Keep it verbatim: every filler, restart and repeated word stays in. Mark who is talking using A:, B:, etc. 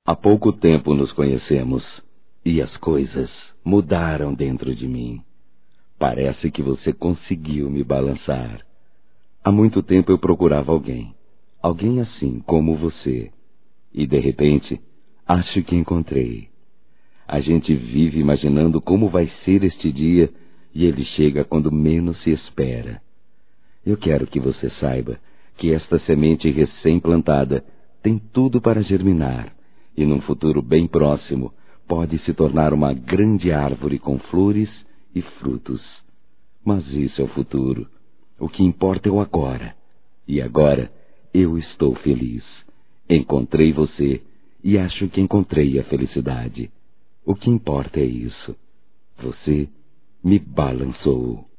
A: Há pouco tempo nos conhecemos e as coisas mudaram dentro de mim. Parece que você conseguiu me balançar. Há muito tempo eu procurava alguém, alguém assim como você. E de repente, acho que encontrei. A gente vive imaginando como vai ser este dia e ele chega quando menos se espera. Eu quero que você saiba que esta semente recém-plantada tem tudo para germinar e num futuro bem próximo pode se tornar uma grande árvore com flores e frutos. Mas isso é o futuro. O que importa é o agora. E agora eu estou feliz. Encontrei você e acho que encontrei a felicidade. O que importa é isso. Você me balançou.